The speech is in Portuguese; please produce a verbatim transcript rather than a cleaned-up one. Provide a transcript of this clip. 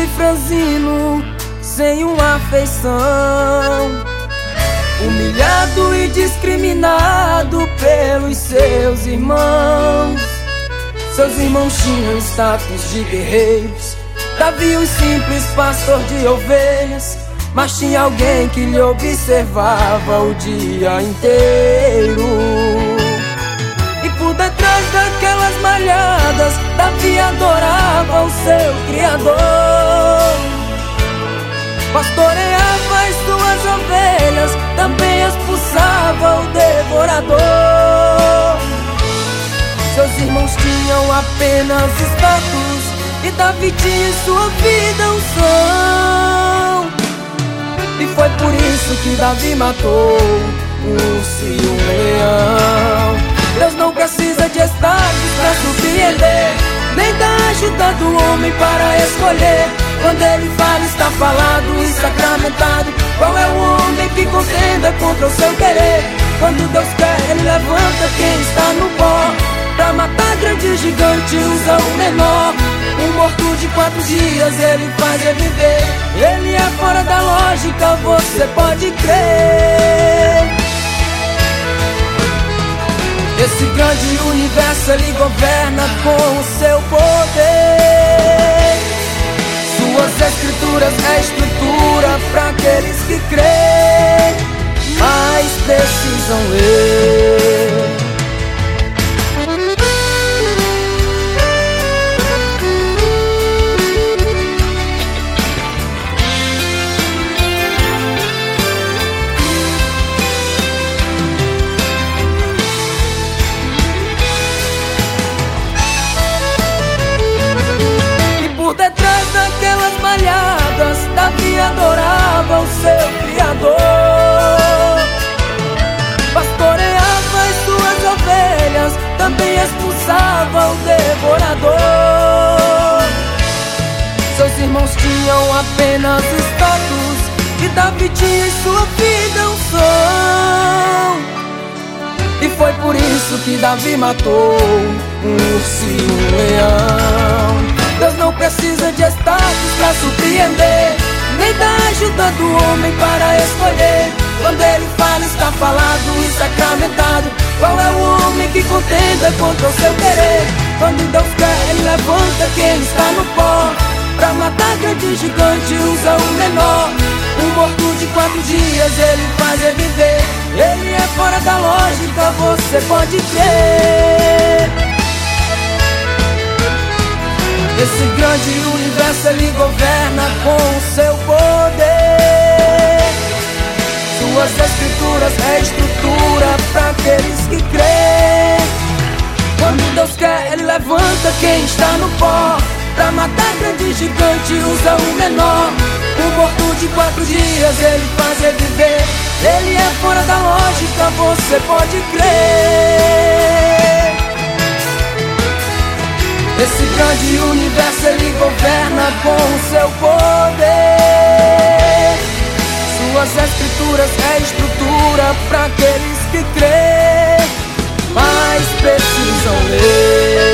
e franzino, sem uma afeição, humilhado e discriminado pelos seus irmãos. Seus irmãos tinham status de guerreiros, Davi um simples pastor de ovelhas, mas tinha alguém que lhe observava o dia inteiro. E por detrás daquelas malhadas, Davi adorava o seu Criador. Pastoreava as suas ovelhas, também expulsava o devorador. Seus irmãos tinham apenas status, e Davi tinha em sua vida um som. E foi por isso que Davi matou um urso e um leão. Deus não precisa de status pra surpreender, nem da ajuda do homem para escolher. Quando ele fala, está falado e sacramentado. Qual é o homem que contenda contra o seu querer? Quando Deus quer, ele levanta quem está no pó. Pra matar grande gigante usa o menor. Um morto de quatro dias ele faz reviver. Ele é fora da lógica, você pode crer. Esse grande universo ele governa com o seu poder. Suas escrituras é estrutura para aqueles que creem, mas precisam ler. Davi adorava o seu Criador. Pastoreava as suas ovelhas, também expulsava o devorador. Seus irmãos tinham apenas status, e Davi tinha em sua vida um som. E foi por isso que Davi matou um urso e um leão. Deus não precisa de status pra surpreender, nem da ajuda do homem para escolher. Quando ele fala, está falado e sacramentado. Qual é o homem que contenda contra o seu querer? Quando Deus quer, ele levanta quem está no pó. Pra matar grande gigante usa o menor. Um morto de quatro dias ele faz reviver. Ele é fora da lógica, você pode crer. Esse grande universo ele governa com o seu poder. Suas escrituras é estrutura para aqueles que creem. Quando Deus quer, ele levanta quem está no pó. Pra matar grande gigante usa o menor. Um morto de quatro dias ele faz reviver. Ele é fora da lógica, você pode crer. Esse grande universo ele governa com o seu poder. Suas escrituras é estrutura para aqueles que creem, mas precisam ler.